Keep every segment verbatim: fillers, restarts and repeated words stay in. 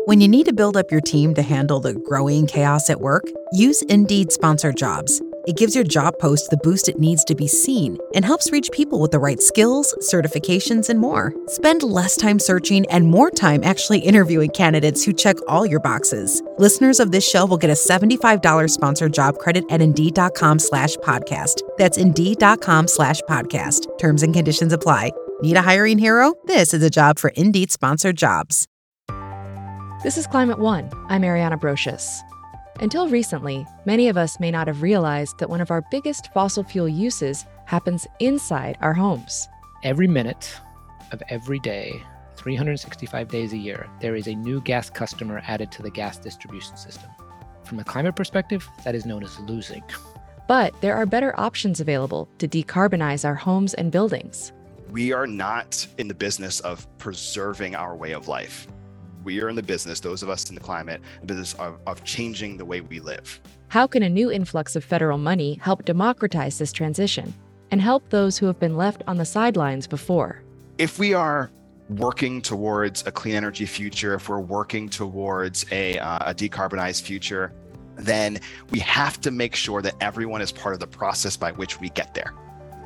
When you need to build up your team to handle the growing chaos at work, use Indeed Sponsored Jobs. It gives your job post the boost it needs to be seen and helps reach people with the right skills, certifications, and more. Spend less time searching and more time actually interviewing candidates who check all your boxes. Listeners of this show will get a seventy-five dollars sponsored job credit at Indeed.com slash podcast. That's Indeed.com slash podcast. Terms and conditions apply. Need a hiring hero? This is a job for Indeed Sponsored Jobs. This is Climate One. I'm Ariana Brocious. Until recently, many of us may not have realized that one of our biggest fossil fuel uses happens inside our homes. Every minute of every day, three hundred sixty-five days a year, there is a new gas customer added to the gas distribution system. From a climate perspective, that is known as losing. But there are better options available to decarbonize our homes and buildings. We are not in the business of preserving our way of life. We are in the business, those of us in the climate, the business of, of changing the way we live. How can a new influx of federal money help democratize this transition and help those who have been left on the sidelines before? If we are working towards a clean energy future, if we're working towards a, uh, a decarbonized future, then we have to make sure that everyone is part of the process by which we get there.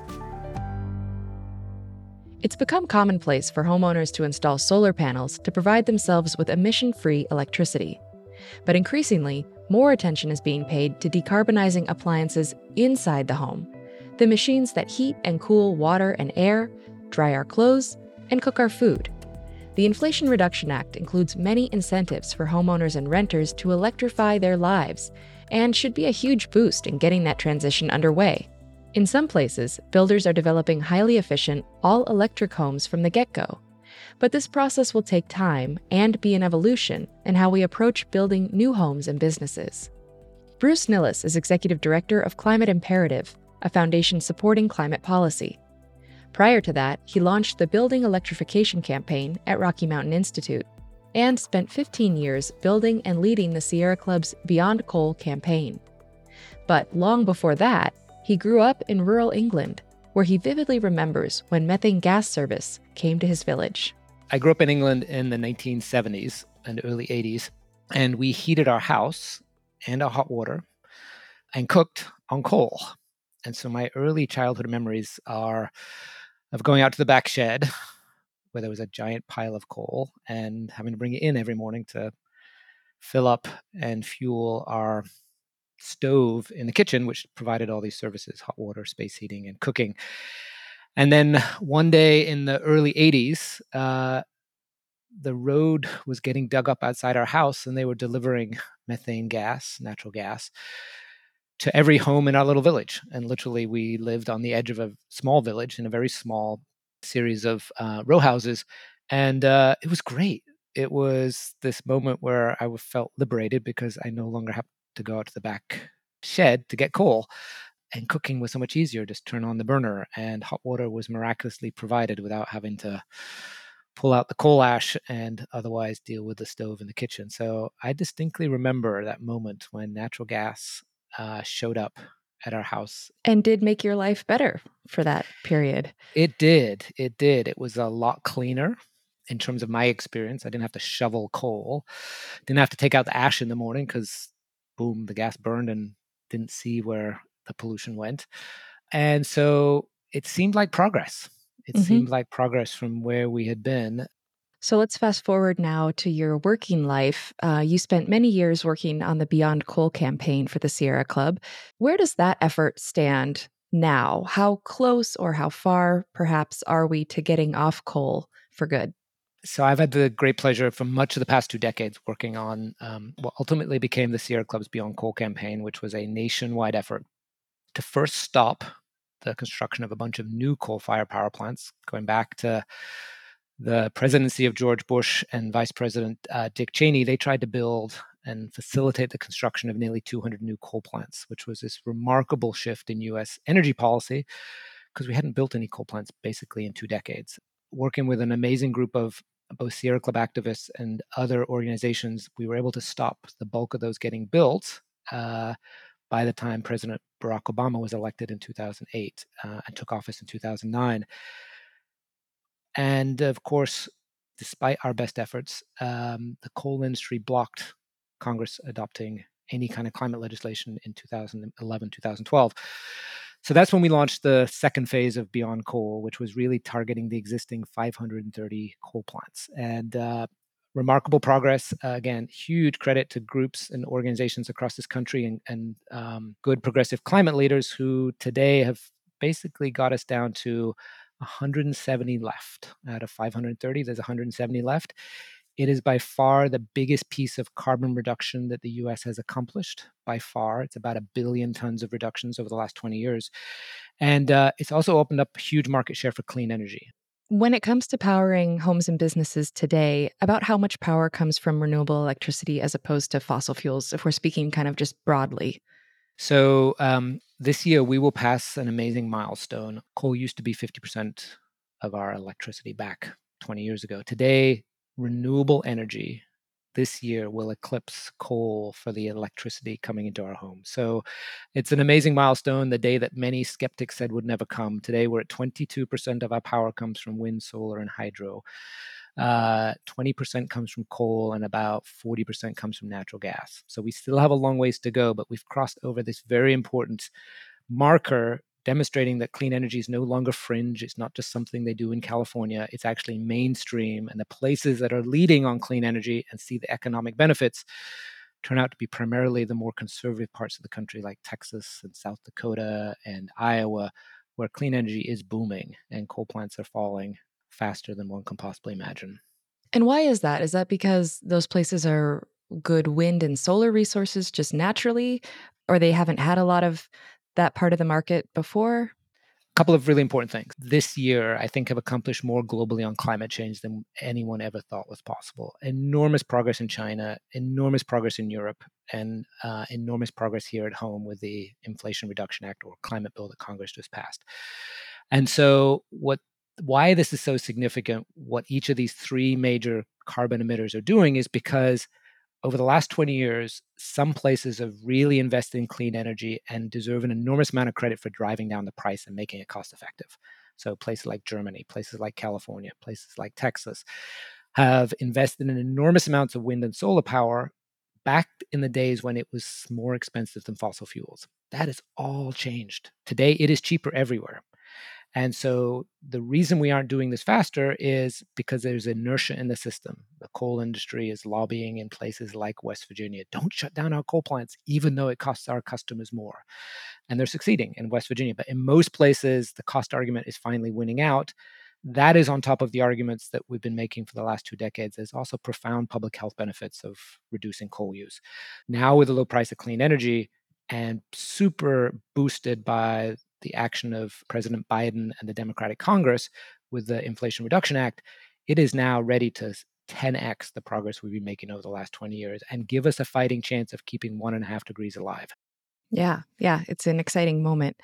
It's become commonplace for homeowners to install solar panels to provide themselves with emission-free electricity. But increasingly, more attention is being paid to decarbonizing appliances inside the home, the machines that heat and cool water and air, dry our clothes, and cook our food. The Inflation Reduction Act includes many incentives for homeowners and renters to electrify their lives, and should be a huge boost in getting that transition underway. In some places, builders are developing highly efficient, all-electric homes from the get-go. But this process will take time and be an evolution in how we approach building new homes and businesses. Bruce Nilles is Executive Director of Climate Imperative, a foundation supporting climate policy. Prior to that, he launched the Building Electrification campaign at Rocky Mountain Institute and spent fifteen years building and leading the Sierra Club's Beyond Coal campaign. But long before that, he grew up in rural England, where he vividly remembers when methane gas service came to his village. I grew up in England in the nineteen seventies and early eighties, and we heated our house and our hot water and cooked on coal. And so my early childhood memories are of going out to the back shed where there was a giant pile of coal and having to bring it in every morning to fill up and fuel our stove in the kitchen, which provided all these services: hot water, space heating, and cooking. And then one day in the early eighties, uh, the road was getting dug up outside our house, and they were delivering methane gas, natural gas, to every home in our little village. And literally, we lived on the edge of a small village in a very small series of uh, row houses. And uh, it was great. It was this moment where I felt liberated because I no longer have to go out to the back shed to get coal, and cooking was so much easier. Just turn on the burner, and hot water was miraculously provided without having to pull out the coal ash and otherwise deal with the stove in the kitchen. So I distinctly remember that moment when natural gas uh, showed up at our house. And did make your life better for that period. It did. It did. It was a lot cleaner. In terms of my experience, I didn't have to shovel coal, didn't have to take out the ash in the morning because boom, the gas burned and didn't see where the pollution went. And so it seemed like progress. It mm-hmm. seemed like progress from where we had been. So let's fast forward now to your working life. Uh, you spent many years working on the Beyond Coal campaign for the Sierra Club. Where does that effort stand now? How close or how far, perhaps, are we to getting off coal for good? So I've had the great pleasure for much of the past two decades working on um, what ultimately became the Sierra Club's Beyond Coal campaign, which was a nationwide effort to first stop the construction of a bunch of new coal-fired power plants, going back to the presidency of George Bush and Vice President uh, Dick Cheney. They tried to build and facilitate the construction of nearly two hundred new coal plants, which was this remarkable shift in U S energy policy because we hadn't built any coal plants basically in two decades. Working with an amazing group of both Sierra Club activists and other organizations, we were able to stop the bulk of those getting built uh, by the time President Barack Obama was elected in two thousand eight uh, and took office in two thousand nine. And of course, despite our best efforts, um, the coal industry blocked Congress adopting any kind of climate legislation in two thousand eleven, two thousand twelve. So that's when we launched the second phase of Beyond Coal, which was really targeting the existing five hundred thirty coal plants. And uh, remarkable progress. Uh, again, huge credit to groups and organizations across this country and, and um, good progressive climate leaders who today have basically got us down to one hundred seventy left out of five hundred thirty. There's one hundred seventy left. It is by far the biggest piece of carbon reduction that the U S has accomplished. By far, it's about a billion tons of reductions over the last twenty years. And uh, it's also opened up huge market share for clean energy. When it comes to powering homes and businesses today, about how much power comes from renewable electricity as opposed to fossil fuels, if we're speaking kind of just broadly? So um, this year, we will pass an amazing milestone. Coal used to be fifty percent of our electricity back twenty years ago. Today, renewable energy this year will eclipse coal for the electricity coming into our homes. So it's an amazing milestone, the day that many skeptics said would never come. Today, we're at twenty-two percent of our power comes from wind, solar, and hydro. Uh, twenty percent comes from coal and about forty percent comes from natural gas. So we still have a long ways to go, but we've crossed over this very important marker demonstrating that clean energy is no longer fringe. It's not just something they do in California. It's actually mainstream. And the places that are leading on clean energy and see the economic benefits turn out to be primarily the more conservative parts of the country, like Texas and South Dakota and Iowa, where clean energy is booming and coal plants are falling faster than one can possibly imagine. And why is that? Is that because those places are good wind and solar resources just naturally, or they haven't had a lot of that part of the market before? A couple of really important things. This year, I think, have accomplished more globally on climate change than anyone ever thought was possible. Enormous progress in China, enormous progress in Europe, and uh, enormous progress here at home with the Inflation Reduction Act or climate bill that Congress just passed. And so what why this is so significant, what each of these three major carbon emitters are doing is because over the last twenty years, some places have really invested in clean energy and deserve an enormous amount of credit for driving down the price and making it cost effective. So places like Germany, places like California, places like Texas have invested in enormous amounts of wind and solar power back in the days when it was more expensive than fossil fuels. That has all changed. Today, it is cheaper everywhere. And so the reason we aren't doing this faster is because there's inertia in the system. The coal industry is lobbying in places like West Virginia. Don't shut down our coal plants, even though it costs our customers more. And they're succeeding in West Virginia. But in most places, the cost argument is finally winning out. That is on top of the arguments that we've been making for the last two decades. There's also profound public health benefits of reducing coal use. Now with the low price of clean energy and super boosted by the action of President Biden and the Democratic Congress with the Inflation Reduction Act, it is now ready to ten x the progress we've been making over the last twenty years and give us a fighting chance of keeping one and a half degrees alive. Yeah, yeah, it's an exciting moment.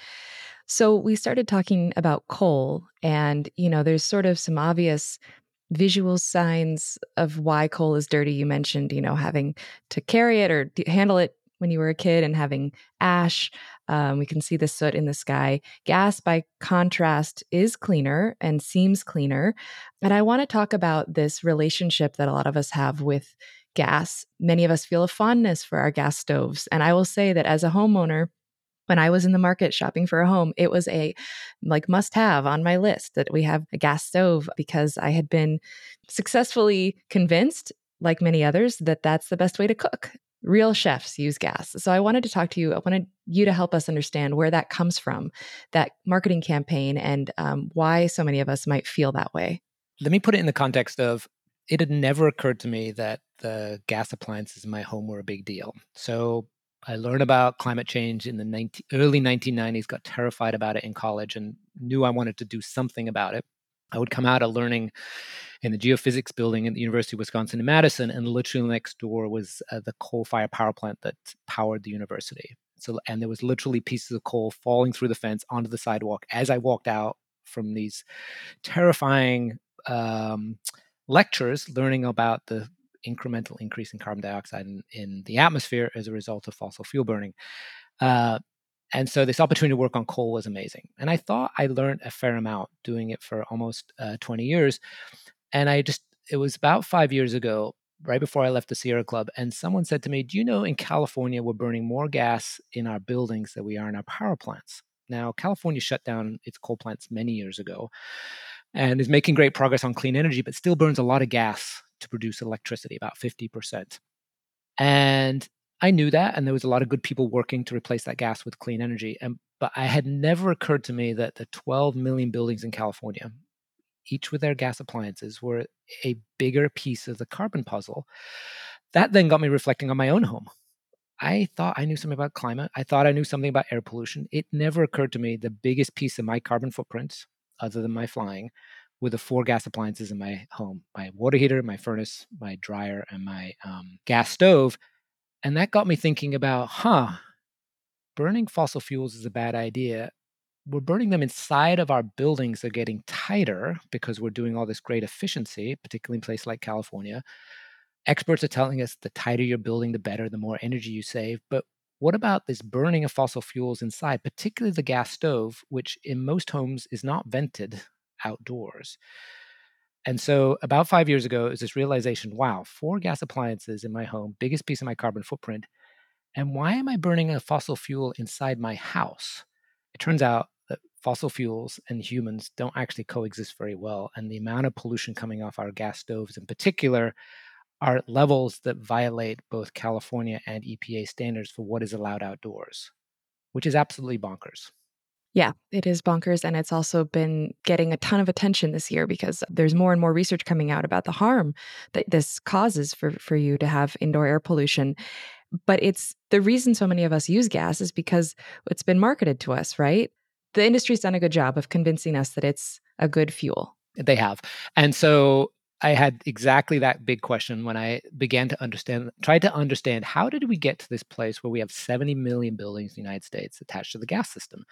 So we started talking about coal, and, you know, there's sort of some obvious visual signs of why coal is dirty. You mentioned, you know, having to carry it or d- handle it when you were a kid and having ash. Um, we can see the soot in the sky. Gas, by contrast, is cleaner and seems cleaner. And I want to talk about this relationship that a lot of us have with gas. Many of us feel a fondness for our gas stoves. And I will say that as a homeowner, when I was in the market shopping for a home, it was a like must have on my list that we have a gas stove because I had been successfully convinced, like many others, that that's the best way to cook. Real chefs use gas. So I wanted to talk to you. I wanted you to help us understand where that comes from, that marketing campaign, and um, why so many of us might feel that way. Let me put it in the context of it had never occurred to me that the gas appliances in my home were a big deal. So I learned about climate change in the nineteen, early nineteen nineties, got terrified about it in college and knew I wanted to do something about it. I would come out of learning in the geophysics building at the University of Wisconsin in Madison, and literally next door was uh, the coal-fired power plant that powered the university. So, and there was literally pieces of coal falling through the fence onto the sidewalk as I walked out from these terrifying um, lectures, learning about the incremental increase in carbon dioxide in, in the atmosphere as a result of fossil fuel burning. Uh, and so this opportunity to work on coal was amazing. And I thought I learned a fair amount doing it for almost uh, twenty years. And I just it was about five years ago, right before I left the Sierra Club, and someone said to me, do you know in California, we're burning more gas in our buildings than we are in our power plants? Now, California shut down its coal plants many years ago and is making great progress on clean energy, but still burns a lot of gas to produce electricity, about fifty percent. And I knew that, and there was a lot of good people working to replace that gas with clean energy. And but it had never occurred to me that the twelve million buildings in California, each with their gas appliances, were a bigger piece of the carbon puzzle. That then got me reflecting on my own home. I thought I knew something about climate. I thought I knew something about air pollution. It never occurred to me the biggest piece of my carbon footprint, other than my flying, were the four gas appliances in my home: my water heater, my furnace, my dryer, and my um, gas stove. And that got me thinking about, huh, burning fossil fuels is a bad idea. We're burning them inside of our buildings. They're getting tighter because we're doing all this great efficiency, particularly in places like California. Experts are telling us the tighter your building, the better, the more energy you save. But what about this burning of fossil fuels inside, particularly the gas stove, which in most homes is not vented outdoors? And so about five years ago, it was this realization, wow, four gas appliances in my home, biggest piece of my carbon footprint. And why am I burning a fossil fuel inside my house? It turns out that fossil fuels and humans don't actually coexist very well. And the amount of pollution coming off our gas stoves in particular are at levels that violate both California and E P A standards for what is allowed outdoors, which is absolutely bonkers. Yeah, it is bonkers. And it's also been getting a ton of attention this year because there's more and more research coming out about the harm that this causes for, for you to have indoor air pollution. But it's the reason so many of us use gas is because it's been marketed to us, right? The industry's done a good job of convincing us that it's a good fuel. They have. And so I had exactly that big question when I began to understand, tried to understand, how did we get to this place where we have seventy million buildings in the United States attached to the gas system?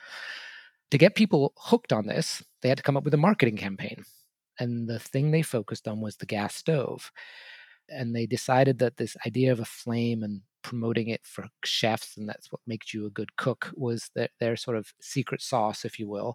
To get people hooked on this, they had to come up with a marketing campaign. And the thing they focused on was the gas stove. And they decided that this idea of a flame and promoting it for chefs, and that's what makes you a good cook, was their, their sort of secret sauce, if you will.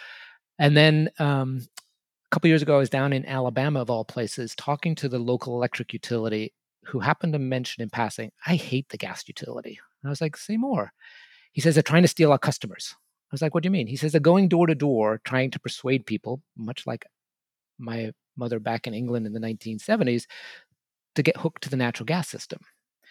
And then um, a couple years ago, I was down in Alabama, of all places, talking to the local electric utility, who happened to mention in passing, I hate the gas utility. And I was like, say more. He says, they're trying to steal our customers. I was like, what do you mean? He says, they're going door to door, trying to persuade people, much like my mother back in England in the nineteen seventies, to get hooked to the natural gas system.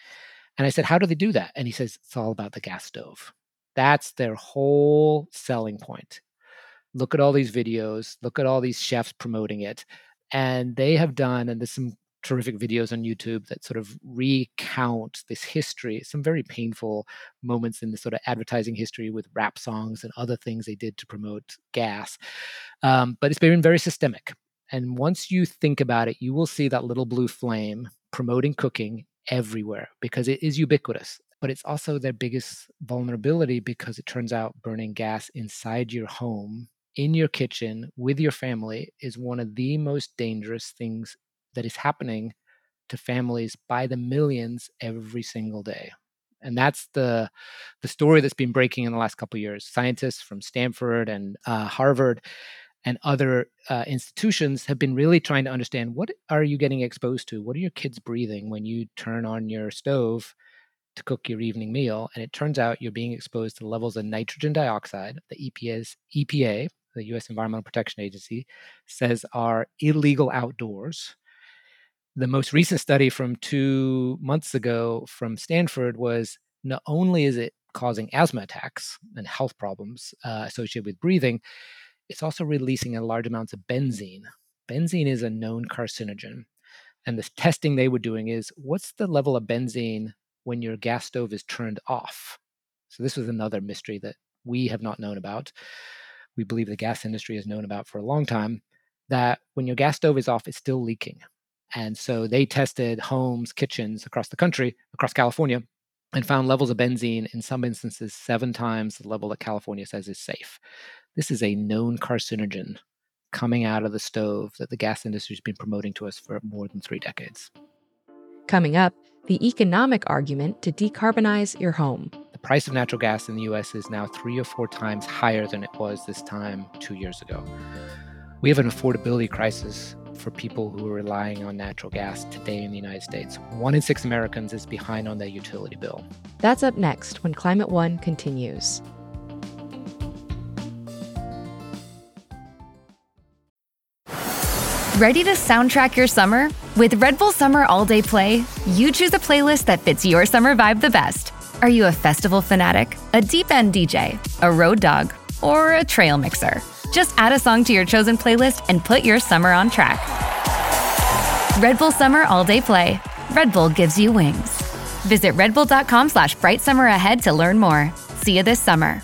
And I said, how do they do that? And he says, it's all about the gas stove. That's their whole selling point. Look at all these videos, look at all these chefs promoting it. And they have done, and there's some terrific videos on YouTube that sort of recount this history, some very painful moments in the sort of advertising history with rap songs and other things they did to promote gas. Um, but it's been very systemic. And once you think about it, you will see that little blue flame promoting cooking everywhere because it is ubiquitous. But it's also their biggest vulnerability because it turns out burning gas inside your home, in your kitchen, with your family is one of the most dangerous things that is happening to families by the millions every single day. And that's the, the story that's been breaking in the last couple of years. Scientists from Stanford and uh, Harvard and other uh, institutions have been really trying to understand, what are you getting exposed to? What are your kids breathing when you turn on your stove to cook your evening meal? And it turns out you're being exposed to levels of nitrogen dioxide, the E P A's, E P A, the U S Environmental Protection Agency, says are illegal outdoors. The most recent study from two months ago from Stanford was not only is it causing asthma attacks and health problems uh, associated with breathing, it's also releasing a large amounts of benzene. Benzene is a known carcinogen. And the testing they were doing is, what's the level of benzene when your gas stove is turned off? So this was another mystery that we have not known about. We believe the gas industry has known about for a long time, that when your gas stove is off, it's still leaking. And so they tested homes, kitchens across the country, across California, and found levels of benzene in some instances seven times the level that California says is safe. This is a known carcinogen coming out of the stove that the gas industry has been promoting to us for more than three decades. Coming up, the economic argument to decarbonize your home. The price of natural gas in the U S is now three or four times higher than it was this time two years ago. We have an affordability crisis for people who are relying on natural gas today in the United States. One in six Americans is behind on their utility bill. That's up next when Climate One continues. Ready to soundtrack your summer? With Red Bull Summer All Day Play, you choose a playlist that fits your summer vibe the best. Are you a festival fanatic, a deep end D J, a road dog, or a trail mixer? Just add a song to your chosen playlist and put your summer on track. Red Bull Summer All Day Play. Red Bull gives you wings. Visit redbull.com slash bright summer ahead to learn more. See you this summer.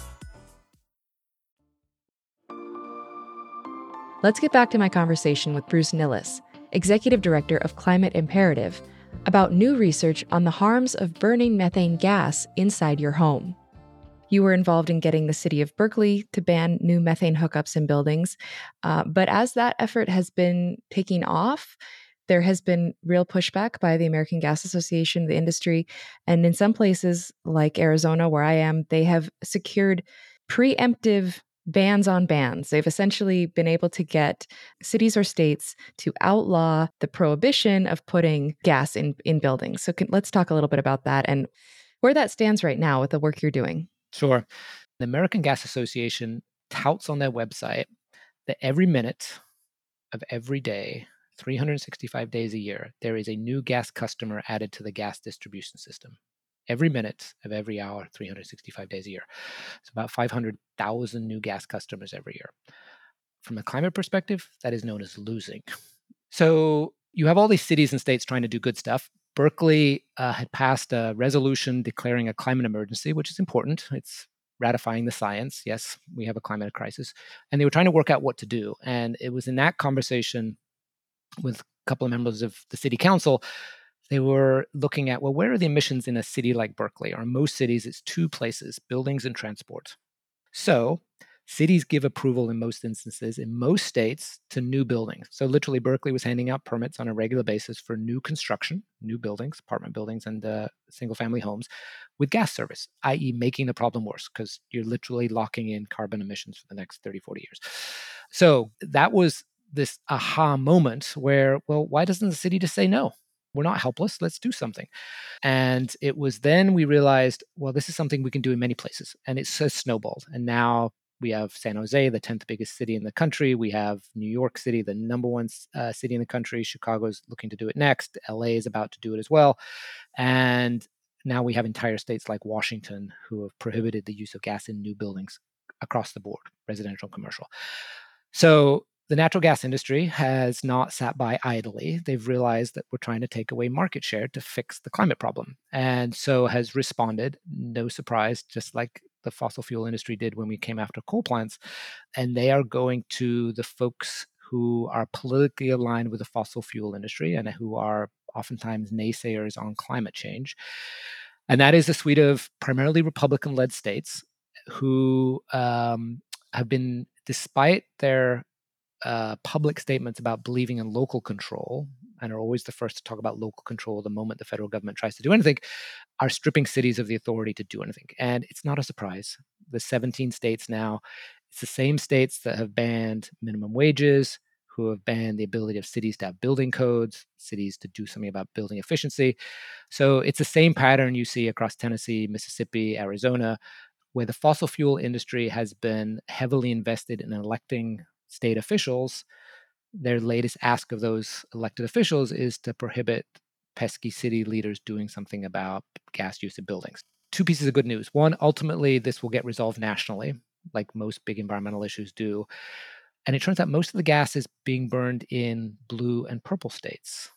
Let's get back to my conversation with Bruce Nilles, Executive Director of Climate Imperative, about new research on the harms of burning methane gas inside your home. You were involved in getting the city of Berkeley to ban new methane hookups in buildings. Uh, but as that effort has been taking off, there has been real pushback by the American Gas Association, the industry. And in some places like Arizona, where I am, they have secured preemptive bans on bans. They've essentially been able to get cities or states to outlaw the prohibition of putting gas in, in buildings. So can, let's talk a little bit about that and where that stands right now with the work you're doing. Sure. The American Gas Association touts on their website that every minute of every day, three hundred sixty-five days a year, there is a new gas customer added to the gas distribution system. Every minute of every hour, three hundred sixty-five days a year. It's about five hundred thousand new gas customers every year. From a climate perspective, that is known as losing. So you have all these cities and states trying to do good stuff. Berkeley uh, had passed a resolution declaring a climate emergency, which is important. It's ratifying the science. Yes, we have a climate crisis. And they were trying to work out what to do. And it was in that conversation with a couple of members of the city council, they were looking at, well, where are the emissions in a city like Berkeley? Or in most cities, it's two places, buildings and transport. So cities give approval in most instances, in most states, to new buildings. So literally, Berkeley was handing out permits on a regular basis for new construction, new buildings, apartment buildings, and uh, single-family homes with gas service, that is making the problem worse because you're literally locking in carbon emissions for the next thirty, forty years. So that was this aha moment where, well, why doesn't the city just say no? We're not helpless. Let's do something. And it was then we realized, well, this is something we can do in many places. And it's so snowballed. And now we have San Jose, the tenth biggest city in the country. We have New York City, the number one uh, city in the country. Chicago's looking to do it next. L A is about to do it as well. And now we have entire states like Washington who have prohibited the use of gas in new buildings across the board, residential and commercial. So the natural gas industry has not sat by idly. They've realized that we're trying to take away market share to fix the climate problem. And so has responded, no surprise, just like the fossil fuel industry did when we came after coal plants. And they are going to the folks who are politically aligned with the fossil fuel industry and who are oftentimes naysayers on climate change. And that is a suite of primarily Republican-led states who um, have been, despite their Uh, public statements about believing in local control, and are always the first to talk about local control the moment the federal government tries to do anything, are stripping cities of the authority to do anything. And it's not a surprise. The seventeen states now, it's the same states that have banned minimum wages, who have banned the ability of cities to have building codes, cities to do something about building efficiency. So it's the same pattern you see across Tennessee, Mississippi, Arizona, where the fossil fuel industry has been heavily invested in electing state officials. Their latest ask of those elected officials is to prohibit pesky city leaders doing something about gas use in buildings. Two pieces of good news. One, ultimately, this will get resolved nationally, like most big environmental issues do. And it turns out most of the gas is being burned in blue and purple states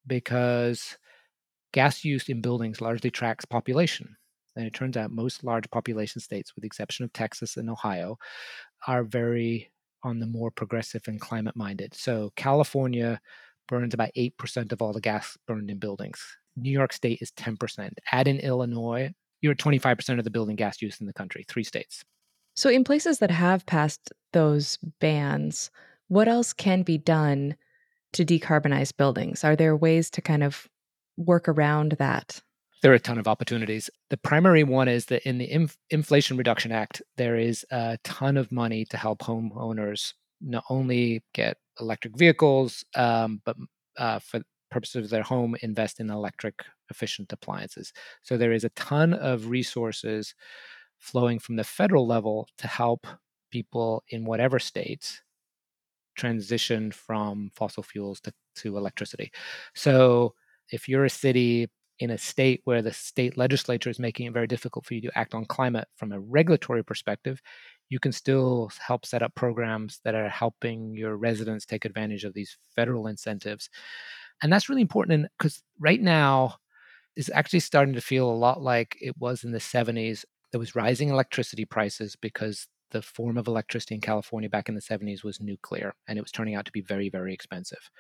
because gas use in buildings largely tracks population. And it turns out most large population states, with the exception of Texas and Ohio, are very on the more progressive and climate-minded. So California burns about eight percent of all the gas burned in buildings. New York State is ten percent. Add in Illinois, you're at twenty-five percent of the building gas use in the country, three states. So in places that have passed those bans, what else can be done to decarbonize buildings? Are there ways to kind of work around that? There are a ton of opportunities. The primary one is that in the Inf- Inflation Reduction Act, there is a ton of money to help homeowners not only get electric vehicles, um, but uh, for purposes of their home, invest in electric efficient appliances. So there is a ton of resources flowing from the federal level to help people in whatever state transition from fossil fuels to, to electricity. So if you're a city in a state where the state legislature is making it very difficult for you to act on climate from a regulatory perspective, you can still help set up programs that are helping your residents take advantage of these federal incentives. And that's really important because right now it's actually starting to feel a lot like it was in the seventies. There was rising electricity prices because the form of electricity in California back in the seventies was nuclear, and it was turning out to be very, very expensive.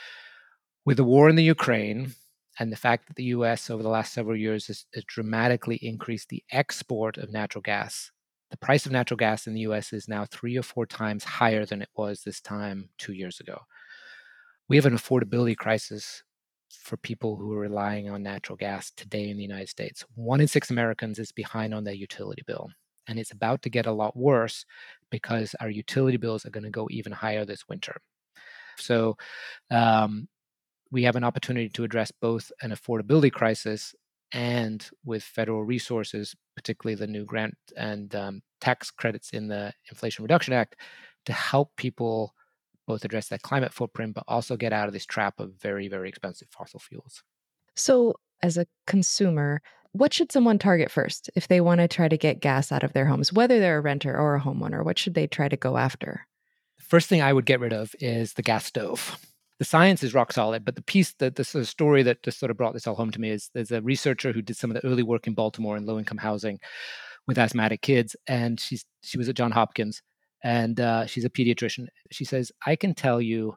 With the war in the Ukraine and the fact that the U S over the last several years has, has dramatically increased the export of natural gas, the price of natural gas in the U S is now three or four times higher than it was this time two years ago. We have an affordability crisis for people who are relying on natural gas today in the United States. One in six Americans is behind on their utility bill. And it's about to get a lot worse because our utility bills are going to go even higher this winter. So um, we have an opportunity to address both an affordability crisis and with federal resources, particularly the new grant and um, tax credits in the Inflation Reduction Act, to help people both address that climate footprint, but also get out of this trap of very, very expensive fossil fuels. So as a consumer, what should someone target first if they want to try to get gas out of their homes, whether they're a renter or a homeowner? What should they try to go after? The first thing I would get rid of is the gas stove. The science is rock solid, but the piece that the sort of story that just sort of brought this all home to me is there's a researcher who did some of the early work in Baltimore in low-income housing with asthmatic kids, and she's she was at Johns Hopkins, and uh, she's a pediatrician. She says, I can tell you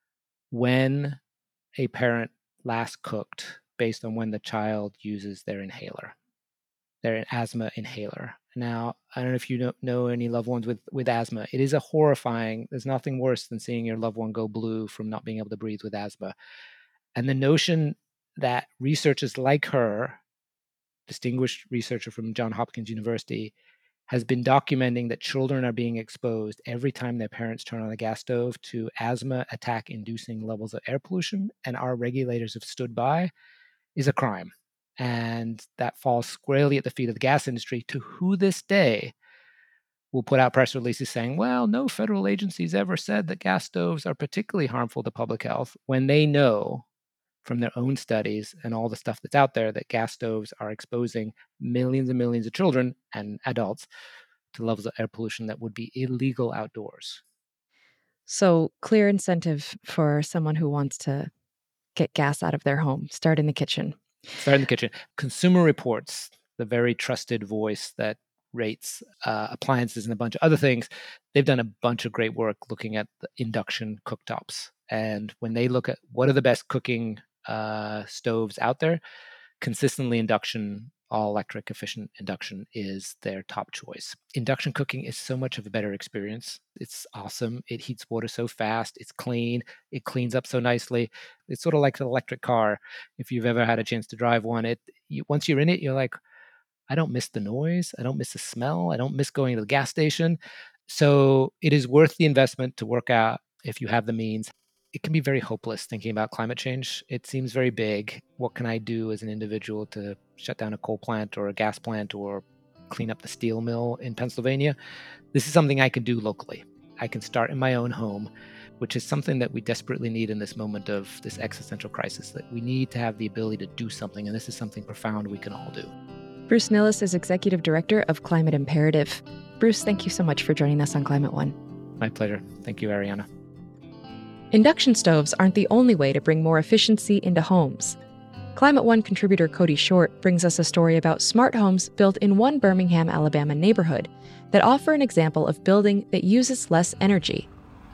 when a parent last cooked based on when the child uses their inhaler, their asthma inhaler. Now, I don't know if you know, know any loved ones with, with asthma. It is a horrifying, there's nothing worse than seeing your loved one go blue from not being able to breathe with asthma. And the notion that researchers like her, distinguished researcher from Johns Hopkins University, has been documenting that children are being exposed every time their parents turn on a gas stove to asthma attack-inducing levels of air pollution, and our regulators have stood by, is a crime. And that falls squarely at the feet of the gas industry, to who this day will put out press releases saying, well, no federal agencies ever said that gas stoves are particularly harmful to public health, when they know from their own studies and all the stuff that's out there that gas stoves are exposing millions and millions of children and adults to levels of air pollution that would be illegal outdoors. So clear incentive for someone who wants to get gas out of their home. Start in the kitchen. Start in the kitchen. Consumer Reports, the very trusted voice that rates uh, appliances and a bunch of other things, they've done a bunch of great work looking at the induction cooktops. And when they look at what are the best cooking uh, stoves out there, consistently induction, all electric efficient induction is their top choice. Induction cooking is so much of a better experience. It's awesome. It heats water so fast. It's clean. It cleans up so nicely. It's sort of like an electric car. If you've ever had a chance to drive one, it you, once you're in it, you're like, I don't miss the noise. I don't miss the smell. I don't miss going to the gas station. So it is worth the investment to work out if you have the means. It can be very hopeless thinking about climate change. It seems very big. What can I do as an individual to shut down a coal plant or a gas plant or clean up the steel mill in Pennsylvania? This is something I can do locally. I can start in my own home, which is something that we desperately need in this moment of this existential crisis, that we need to have the ability to do something. And this is something profound we can all do. Bruce Nilles is Executive Director of Climate Imperative. Bruce, thank you so much for joining us on Climate One. My pleasure. Thank you, Ariana. Induction stoves aren't the only way to bring more efficiency into homes. Climate One contributor Cody Short brings us a story about smart homes built in one Birmingham, Alabama neighborhood that offer an example of building that uses less energy.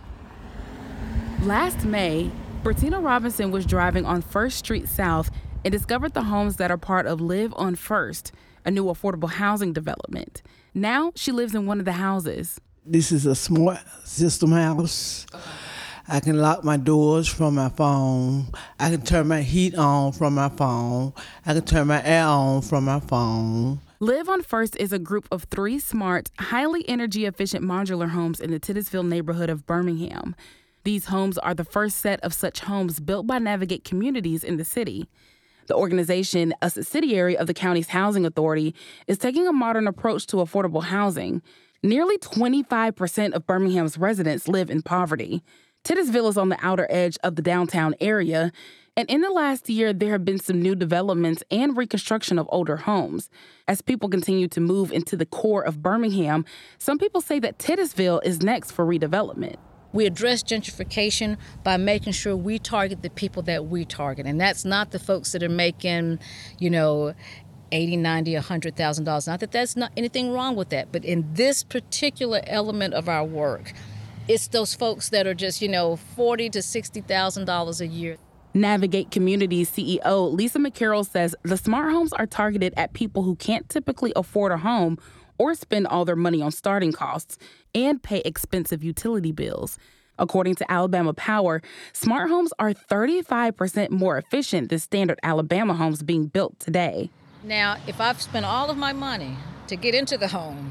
Last May, Bertina Robinson was driving on First Street South and discovered the homes that are part of Live on First, a new affordable housing development. Now she lives in one of the houses. This is a smart system house. I can lock my doors from my phone. I can turn my heat on from my phone. I can turn my air on from my phone. Live on First is a group of three smart, highly energy-efficient modular homes in the Titusville neighborhood of Birmingham. These homes are the first set of such homes built by Navigate Communities in the city. The organization, a subsidiary of the county's housing authority, is taking a modern approach to affordable housing. Nearly twenty-five percent of Birmingham's residents live in poverty. Titusville is on the outer edge of the downtown area, and in the last year, there have been some new developments and reconstruction of older homes. As people continue to move into the core of Birmingham, some people say that Titusville is next for redevelopment. We address gentrification by making sure we target the people that we target. And that's not the folks that are making, you know, eighty, ninety, one hundred thousand dollars. Not that there's not anything wrong with that. But in this particular element of our work, it's those folks that are just, you know, forty thousand to sixty thousand dollars a year. Navigate Communities C E O Lisa McCarroll says the smart homes are targeted at people who can't typically afford a home or spend all their money on starting costs and pay expensive utility bills. According to Alabama Power, smart homes are thirty-five percent more efficient than standard Alabama homes being built today. Now, if I've spent all of my money to get into the home,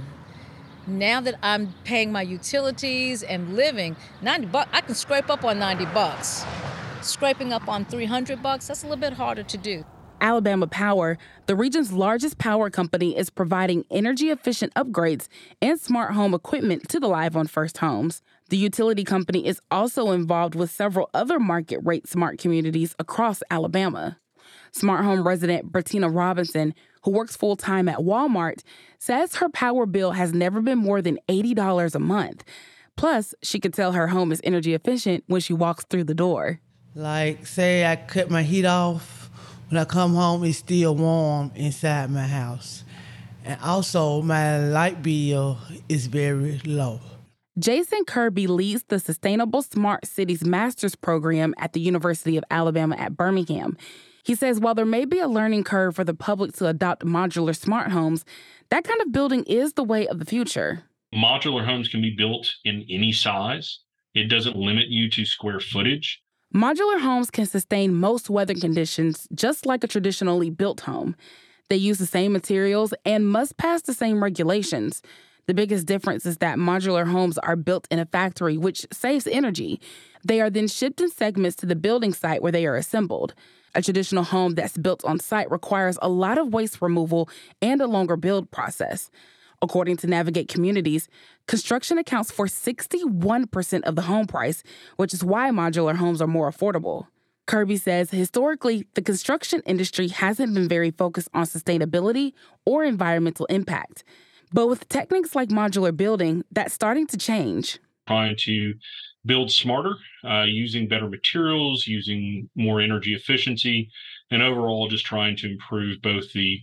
now that I'm paying my utilities and living, ninety bucks, I can scrape up on ninety bucks. Scraping up on three hundred bucks, that's a little bit harder to do. Alabama Power, the region's largest power company, is providing energy-efficient upgrades and smart home equipment to the Live on First homes. The utility company is also involved with several other market-rate smart communities across Alabama. Smart home resident Bertina Robinson, who works full-time at Walmart, says her power bill has never been more than eighty dollars a month. Plus, she can tell her home is energy efficient when she walks through the door. Like, say I cut my heat off, when I come home, it's still warm inside my house. And also, my light bill is very low. Jason Kirby leads the Sustainable Smart Cities Master's Program at the University of Alabama at Birmingham. He says while there may be a learning curve for the public to adopt modular smart homes, that kind of building is the way of the future. Modular homes can be built in any size. It doesn't limit you to square footage. Modular homes can sustain most weather conditions just like a traditionally built home. They use the same materials and must pass the same regulations. The biggest difference is that modular homes are built in a factory, which saves energy. They are then shipped in segments to the building site where they are assembled. A traditional home that's built on site requires a lot of waste removal and a longer build process. According to Navigate Communities, construction accounts for sixty-one percent of the home price, which is why modular homes are more affordable. Kirby says historically, the construction industry hasn't been very focused on sustainability or environmental impact. But with techniques like modular building, that's starting to change. Trying to build smarter, uh, using better materials, using more energy efficiency, and overall just trying to improve both the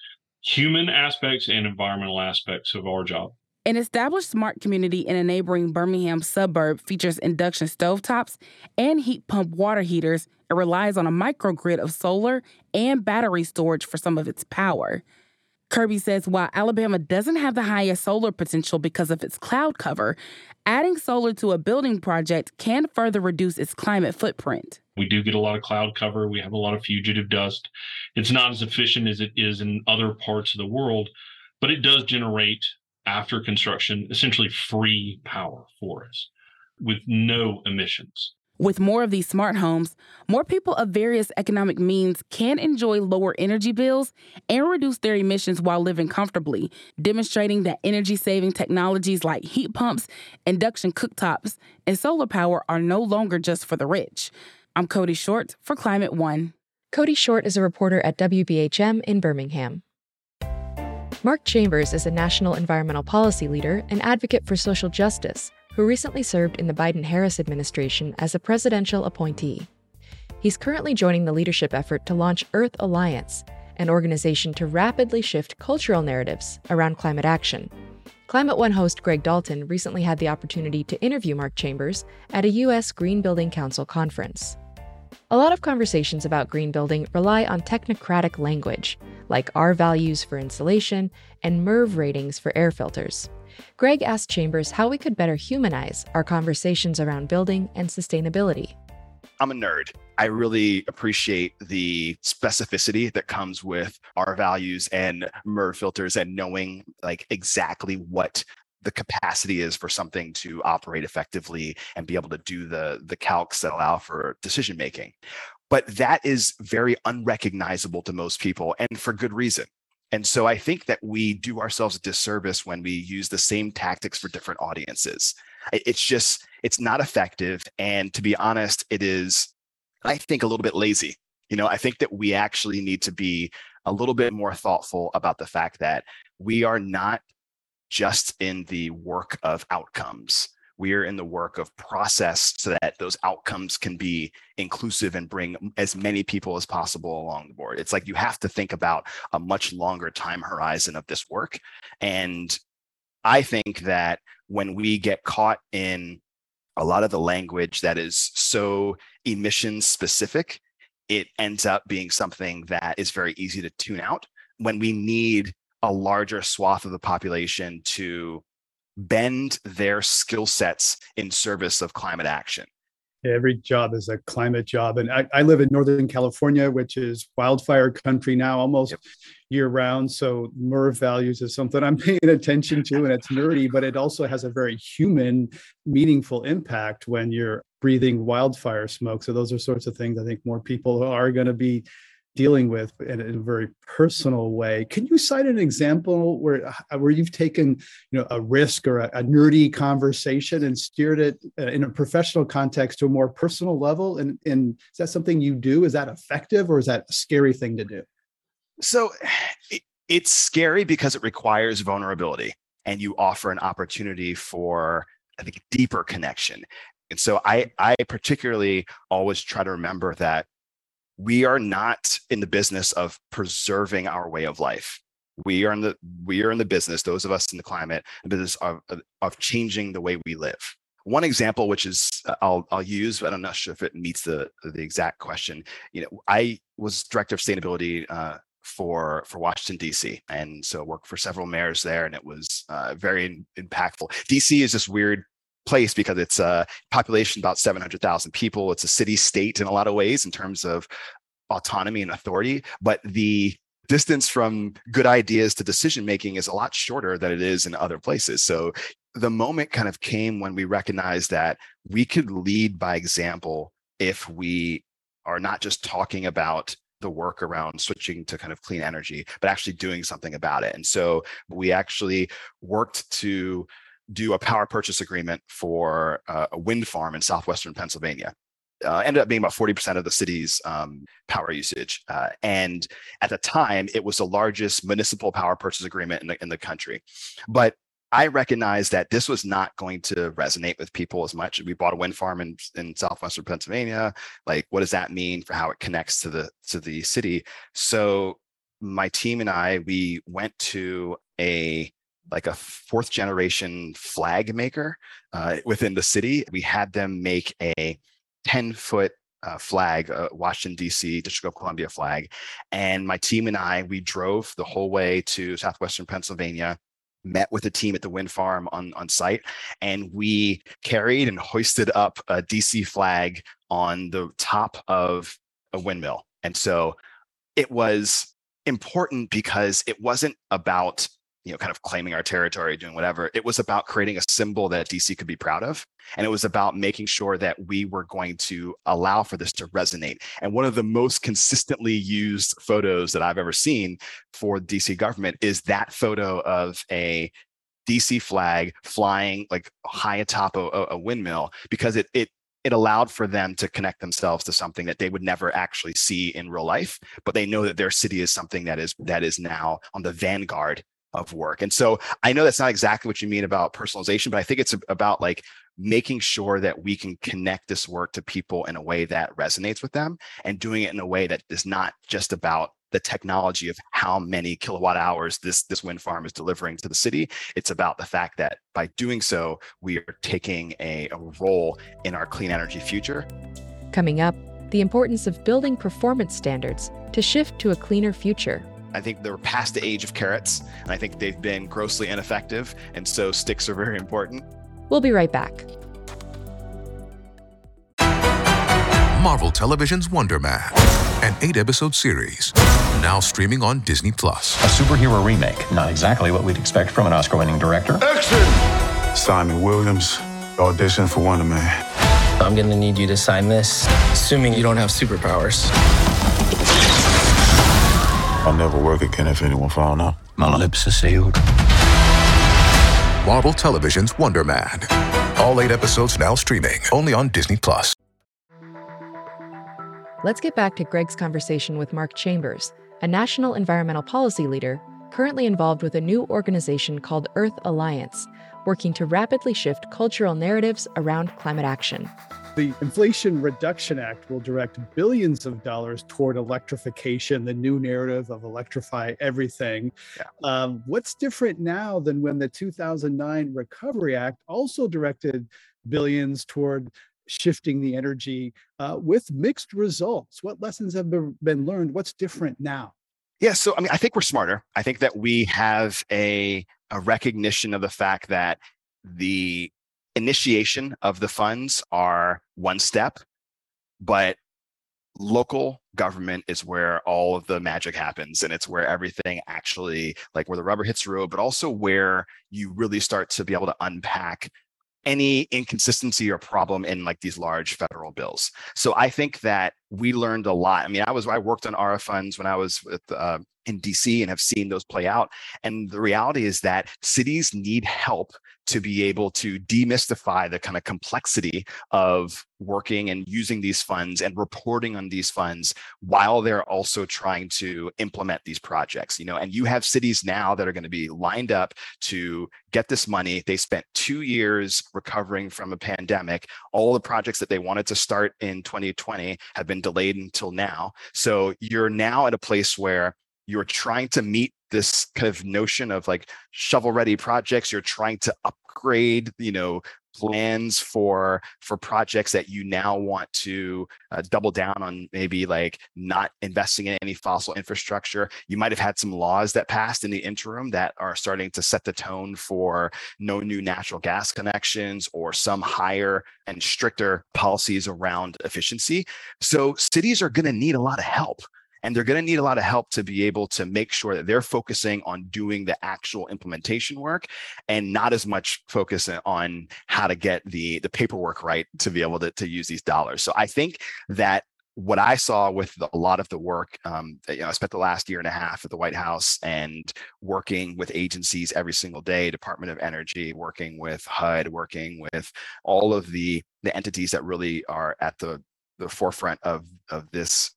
human aspects and environmental aspects of our job. An established smart community in a neighboring Birmingham suburb features induction stovetops and heat pump water heaters and relies on a microgrid of solar and battery storage for some of its power. Kirby says while Alabama doesn't have the highest solar potential because of its cloud cover, adding solar to a building project can further reduce its climate footprint. We do get a lot of cloud cover. We have a lot of fugitive dust. It's not as efficient as it is in other parts of the world, but it does generate, after construction, essentially free power for us with no emissions. With more of these smart homes, more people of various economic means can enjoy lower energy bills and reduce their emissions while living comfortably, demonstrating that energy-saving technologies like heat pumps, induction cooktops, and solar power are no longer just for the rich. I'm Cody Short for Climate One. Cody Short is a reporter at W B H M in Birmingham. Mark Chambers is a national environmental policy leader and advocate for social justice, who recently served in the Biden-Harris administration as a presidential appointee. He's currently joining the leadership effort to launch Earth Alliance, an organization to rapidly shift cultural narratives around climate action. Climate One host Greg Dalton recently had the opportunity to interview Mark Chambers at a U S Green Building Council conference. A lot of conversations about green building rely on technocratic language, like R values for insulation and M E R V ratings for air filters. Greg asked Chambers how we could better humanize our conversations around building and sustainability. I'm a nerd. I really appreciate the specificity that comes with our values and M E R V filters and knowing like exactly what the capacity is for something to operate effectively and be able to do the, the calcs that allow for decision making. But that is very unrecognizable to most people, and for good reason. And so I think that we do ourselves a disservice when we use the same tactics for different audiences. It's just, it's not effective. And to be honest, it is, I think, a little bit lazy. You know, I think that we actually need to be a little bit more thoughtful about the fact that we are not just in the work of outcomes. We are in the work of process so that those outcomes can be inclusive and bring as many people as possible along the board. It's like you have to think about a much longer time horizon of this work. And I think that when we get caught in a lot of the language that is so emissions specific, it ends up being something that is very easy to tune out when we need a larger swath of the population to bend their skill sets in service of climate action. Every job is a climate job. And I, I live in Northern California, which is wildfire country now, almost yep. year round. So M E R V values is something I'm paying attention to, and it's nerdy, but it also has a very human, meaningful impact when you're breathing wildfire smoke. So those are sorts of things I think more people are going to be dealing with in a very personal way. Can you cite an example where where you've taken, you know, a risk or a, a nerdy conversation and steered it in a professional context to a more personal level? And, and is that something you do? Is that effective, or is that a scary thing to do? So it, it's scary because it requires vulnerability, and you offer an opportunity for, I think, deeper connection. And so I, I particularly always try to remember that we are not in the business of preserving our way of life. We are in the we are in the business, those of us in the climate, the business of, of changing the way we live. One example, which is I'll I'll use, but I'm not sure if it meets the the exact question. You know, I was director of sustainability uh, for for Washington D C, and so worked for several mayors there, and it was uh, very impactful. D C is this weird place because it's a population about seven hundred thousand people. It's a city state in a lot of ways in terms of autonomy and authority, but the distance from good ideas to decision making is a lot shorter than it is in other places. So the moment kind of came when we recognized that we could lead by example if we are not just talking about the work around switching to kind of clean energy, but actually doing something about it. And so we actually worked to do a power purchase agreement for uh, a wind farm in southwestern Pennsylvania. Uh, ended up being about forty percent of the city's um, power usage. Uh, and at the time, it was the largest municipal power purchase agreement in the, in the country. But I recognized that this was not going to resonate with people as much. We bought a wind farm in, in southwestern Pennsylvania. Like, what does that mean for how it connects to the to the city? So my team and I, we went to a like a fourth generation flag maker uh, within the city. We had them make a ten foot uh, flag, uh, Washington, D C, District of Columbia flag. And my team and I, we drove the whole way to southwestern Pennsylvania, met with the team at the wind farm on, on site, and we carried and hoisted up a D C flag on the top of a windmill. And so it was important because it wasn't about, you know, kind of claiming our territory, doing whatever. It was about creating a symbol that D C could be proud of. And it was about making sure that we were going to allow for this to resonate. And one of the most consistently used photos that I've ever seen for D C government is that photo of a D C flag flying like high atop a, a windmill, because it, it it allowed for them to connect themselves to something that they would never actually see in real life, but they know that their city is something that is that is now on the vanguard of work. And so I know that's not exactly what you mean about personalization, but I think it's about like making sure that we can connect this work to people in a way that resonates with them, and doing it in a way that is not just about the technology of how many kilowatt hours this, this wind farm is delivering to the city. It's about the fact that by doing so, we are taking a, a role in our clean energy future. Coming up, the importance of building performance standards to shift to a cleaner future. I think they're past the age of carrots, and I think they've been grossly ineffective, and so sticks are very important. We'll be right back. Marvel Television's Wonder Man, an eight-episode series, now streaming on Disney Plus. A superhero remake, not exactly what we'd expect from an Oscar-winning director. Action! Simon Williams, audition for Wonder Man. I'm gonna need you to sign this, assuming you don't have superpowers. I'll never work again if anyone found out. My lips are sealed. Marvel Television's Wonder Man. All eight episodes now streaming, only on Disney Plus. Let's get back to Greg's conversation with Mark Chambers, a national environmental policy leader currently involved with a new organization called Earth Alliance, working to rapidly shift cultural narratives around climate action. The Inflation Reduction Act will direct billions of dollars toward electrification, the new narrative of electrify everything. Yeah. Um, what's different now than when the two thousand nine Recovery Act also directed billions toward shifting the energy uh, with mixed results? What lessons have been, been learned? What's different now? Yeah, so I mean, I think we're smarter. I think that we have a, a recognition of the fact that the initiation of the funds are one step, but local government is where all of the magic happens, and it's where everything actually, like where the rubber hits the road, but also where you really start to be able to unpack any inconsistency or problem in like these large federal bills. So I think that we learned a lot. I mean, I was I worked on A R A funds when I was with, uh, in D C and have seen those play out. And the reality is that cities need help to be able to demystify the kind of complexity of working and using these funds and reporting on these funds while they're also trying to implement these projects. You know, and you have cities now that are going to be lined up to get this money. They spent two years recovering from a pandemic. All the projects that they wanted to start in twenty twenty have been delayed until now. So you're now at a place where you're trying to meet this kind of notion of like shovel ready projects. You're trying to upgrade, you know, plans for for projects that you now want to uh, double down on, maybe like not investing in any fossil infrastructure. You might have had some laws that passed in the interim that are starting to set the tone for no new natural gas connections or some higher and stricter policies around efficiency. So cities are going to need a lot of help. And they're going to need a lot of help to be able to make sure that they're focusing on doing the actual implementation work and not as much focus on how to get the, the paperwork right to be able to, to use these dollars. So I think that what I saw with the, a lot of the work, um, you know, I spent the last year and a half at the White House and working with agencies every single day, Department of Energy, working with H U D, working with all of the, the entities that really are at the, the forefront of, of this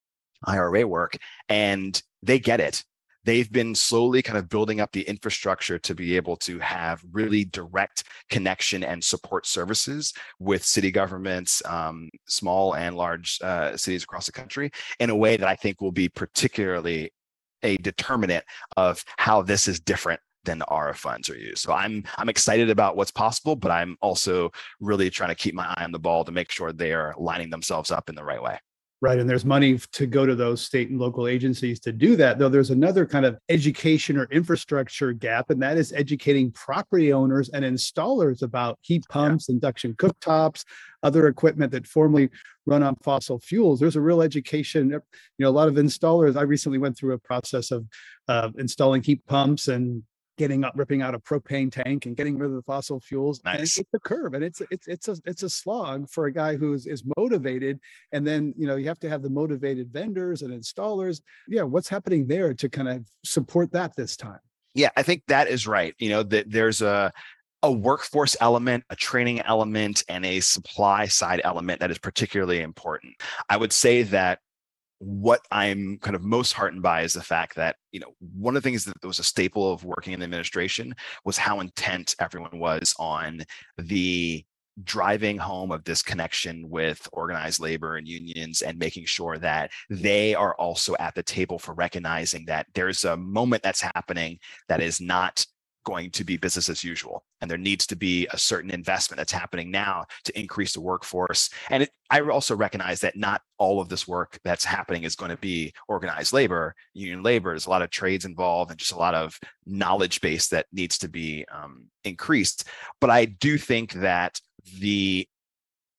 I R A work, and they get it. They've been slowly kind of building up the infrastructure to be able to have really direct connection and support services with city governments, um, small and large uh, cities across the country, in a way that I think will be particularly a determinant of how this is different than the A R A funds are used. So I'm I'm excited about what's possible, but I'm also really trying to keep my eye on the ball to make sure they are lining themselves up in the right way. Right. And there's money to go to those state and local agencies to do that, though there's another kind of education or infrastructure gap, and that is educating property owners and installers about heat pumps, yeah. induction cooktops, other equipment that formerly run on fossil fuels. There's a real education. You know, a lot of installers, I recently went through a process of uh, installing heat pumps and getting up, ripping out a propane tank and getting rid of the fossil fuels. Nice. And it's a curve, and it's it's it's a it's a slog for a guy who is, is motivated. And then, you know, you have to have the motivated vendors and installers. Yeah, what's happening there to kind of support that this time? Yeah, I think that is right. You know, that there's a a workforce element, a training element, and a supply side element that is particularly important. I would say that what I'm kind of most heartened by is the fact that, you know, one of the things that was a staple of working in the administration was how intent everyone was on the driving home of this connection with organized labor and unions, and making sure that they are also at the table for recognizing that there's a moment that's happening that is not going to be business as usual. And there needs to be a certain investment that's happening now to increase the workforce. And it, I also recognize that not all of this work that's happening is going to be organized labor, union labor. There's a lot of trades involved and just a lot of knowledge base that needs to be um, increased. But I do think that the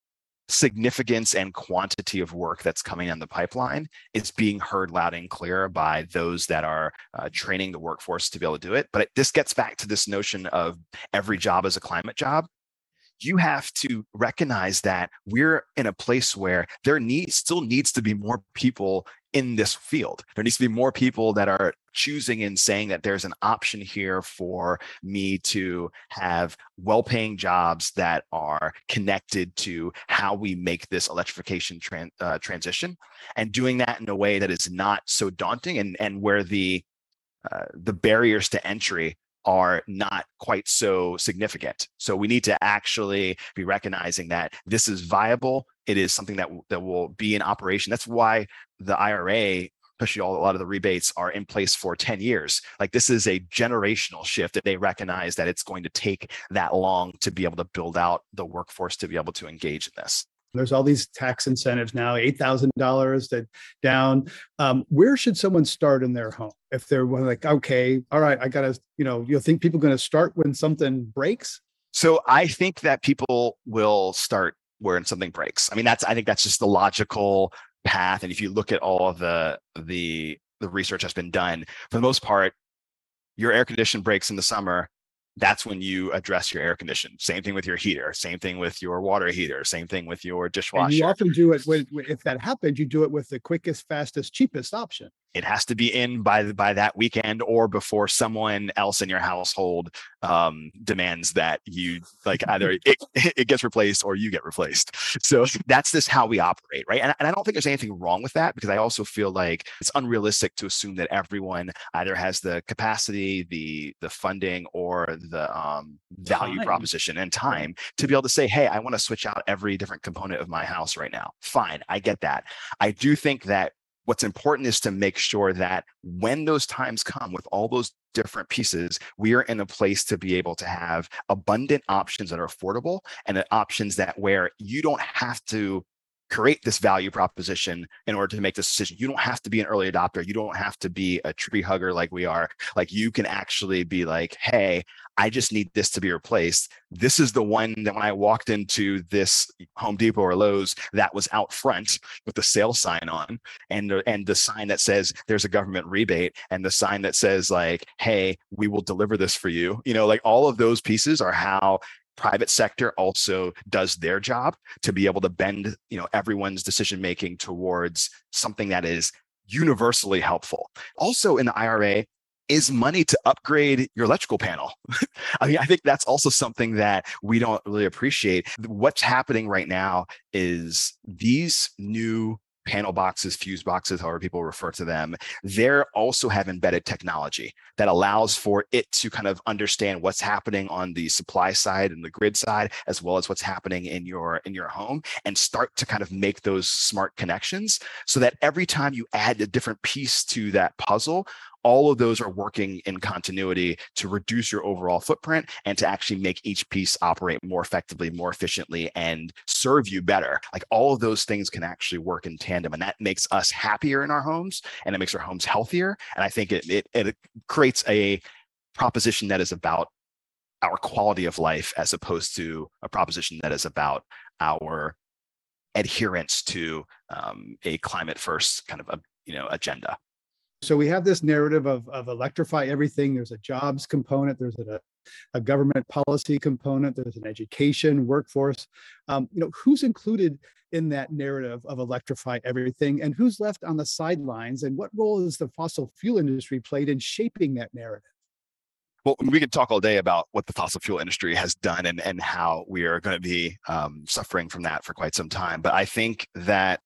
significance and quantity of work that's coming down the pipeline is being heard loud and clear by those that are uh, training the workforce to be able to do it. But it, this gets back to this notion of every job is a climate job. You have to recognize that we're in a place where there needs still needs to be more people in this field. There needs to be more people that are choosing and saying that there's an option here for me to have well-paying jobs that are connected to how we make this electrification tran- uh, transition, and doing that in a way that is not so daunting, and, and where the uh, the barriers to entry are not quite so significant. So we need to actually be recognizing that this is viable. It is something that, that will be in operation. That's why the I R A, especially all, a lot of the rebates, are in place for ten years. Like, this is a generational shift that they recognize that it's going to take that long to be able to build out the workforce to be able to engage in this. There's all these tax incentives now, eight thousand dollars that down. Um, where should someone start in their home? If they're like, okay, all right, I got to, you know, you'll think people are going to start when something breaks? So I think that people will start when something breaks. I mean, that's, I think that's just the logical path. And if you look at all of the, the, the research that's been done, for the most part, your air condition breaks in the summer. That's when you address your air condition. Same thing with your heater, same thing with your water heater, same thing with your dishwasher. And you often do it with, if that happens, you do it with the quickest, fastest, cheapest option. It has to be in by by that weekend or before someone else in your household um, demands that you, like, either it, it gets replaced or you get replaced. So that's just how we operate, right? And, and I don't think there's anything wrong with that, because I also feel like it's unrealistic to assume that everyone either has the capacity, the the funding, or the um, value time. proposition and time to be able to say, hey, I want to switch out every different component of my house right now. Fine, I get that. I do think that what's important is to make sure that when those times come with all those different pieces, we are in a place to be able to have abundant options that are affordable, and options that where you don't have to create this value proposition in order to make this decision. You don't have to be an early adopter. You don't have to be a tree hugger like we are. Like, you can actually be like, hey, I just need this to be replaced. This is the one that when I walked into this Home Depot or Lowe's, that was out front with the sale sign on, and the, and the sign that says there's a government rebate, and the sign that says, like, hey, we will deliver this for you. You know, like, all of those pieces are how private sector also does their job to be able to bend, you know, everyone's decision making towards something that is universally helpful. Also in the I R A is money to upgrade your electrical panel. I mean, I think that's also something that we don't really appreciate. What's happening right now is these new panel boxes, fuse boxes, however people refer to them, they also have embedded technology that allows for it to kind of understand what's happening on the supply side and the grid side, as well as what's happening in your in your home, and start to kind of make those smart connections so that every time you add a different piece to that puzzle, all of those are working in continuity to reduce your overall footprint and to actually make each piece operate more effectively, more efficiently, and serve you better. Like, all of those things can actually work in tandem, and that makes us happier in our homes, and it makes our homes healthier. And I think it, it, it creates a proposition that is about our quality of life, as opposed to a proposition that is about our adherence to um, a climate first kind of a, you know, agenda. So we have this narrative of, of electrify everything. There's a jobs component. There's a, a government policy component. There's an education workforce. Um, you know, who's included in that narrative of electrify everything, and who's left on the sidelines? And what role has the fossil fuel industry played in shaping that narrative? Well, we could talk all day about what the fossil fuel industry has done and, and how we are going to be um, suffering from that for quite some time. But I think that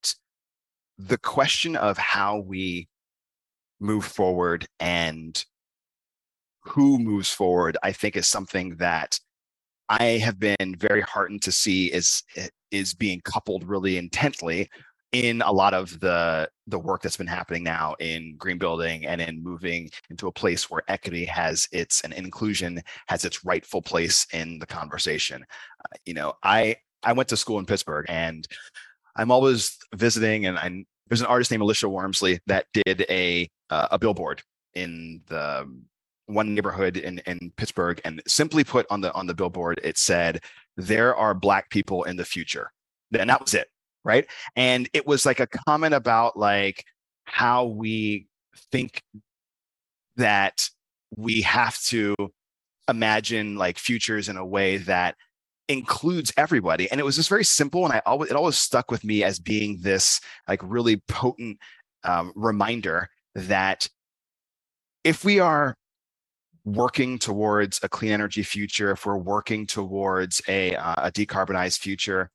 the question of how we move forward and who moves forward, I think, is something that I have been very heartened to see is is being coupled really intently in a lot of the the work that's been happening now in green building and in moving into a place where equity has its and inclusion has its rightful place in the conversation. Uh, you know, I I went to school in Pittsburgh, and I'm always visiting, and I there's an artist named Alicia Wormsley that did a uh, a billboard in the one neighborhood in, in Pittsburgh, and simply put on the on the billboard, it said, "There are Black people in the future." and that was it, right? And it was like a comment about like how we think that we have to imagine like futures in a way that includes everybody. And it was just very simple. And I always, it always stuck with me as being this like really potent um, reminder that if we are working towards a clean energy future, if we're working towards a, uh, a decarbonized future,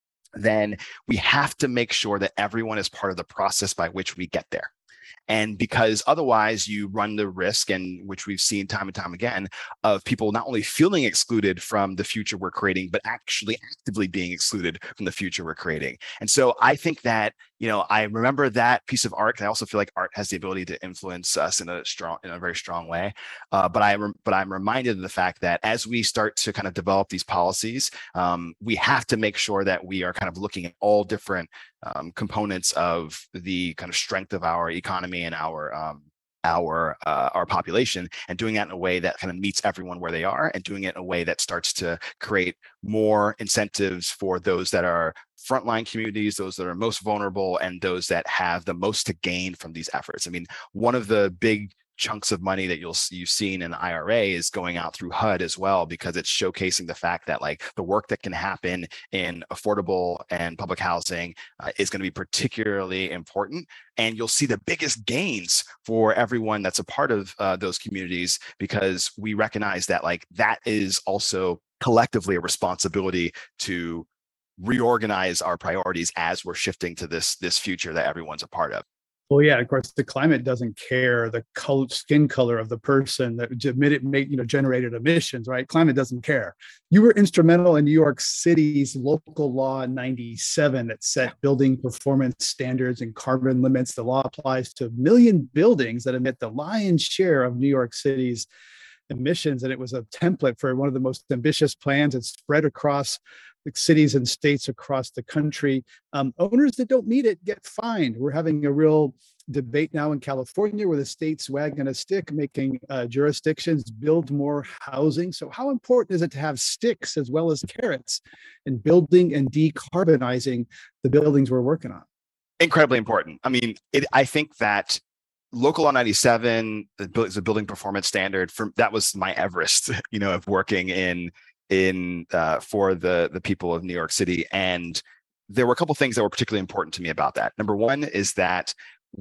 then we have to make sure that everyone is part of the process by which we get there. And because otherwise you run the risk, and which we've seen time and time again, of people not only feeling excluded from the future we're creating, but actually actively being excluded from the future we're creating. And so I think that, you know, I remember that piece of art. And I also feel like art has the ability to influence us in a strong, in a very strong way. Uh, but I, but I'm reminded of the fact that as we start to kind of develop these policies, um, we have to make sure that we are kind of looking at all different um, components of the kind of strength of our economy and our um, our uh, our population, and doing that in a way that kind of meets everyone where they are, and doing it in a way that starts to create more incentives for those that are frontline communities, those that are most vulnerable, and those that have the most to gain from these efforts. I mean, one of the big chunks of money that you'll you've seen in the I R A is going out through H U D as well, because it's showcasing the fact that like the work that can happen in affordable and public housing uh, is going to be particularly important. And you'll see the biggest gains for everyone that's a part of uh, those communities, because we recognize that like that is also collectively a responsibility to reorganize our priorities as we're shifting to this this future that everyone's a part of. Well, yeah, of course, the climate doesn't care the color, skin color of the person that emitted, made, you know, generated emissions, right? Climate doesn't care. You were instrumental in New York City's local law ninety-seven that set building performance standards and carbon limits. The law applies to a million buildings that emit the lion's share of New York City's emissions. And it was a template for one of the most ambitious plans. It's spread across cities and states across the country. Um, owners that don't meet it get fined. We're having a real debate now in California where the state's wagging a stick, making uh, jurisdictions build more housing. So how important is it to have sticks as well as carrots in building and decarbonizing the buildings we're working on? Incredibly important. I mean, it, I think that Local Law ninety-seven is a building performance standard. For that was my Everest, you know, of working in in uh, for the the people of New York City. And there were a couple of things that were particularly important to me about that. Number one is that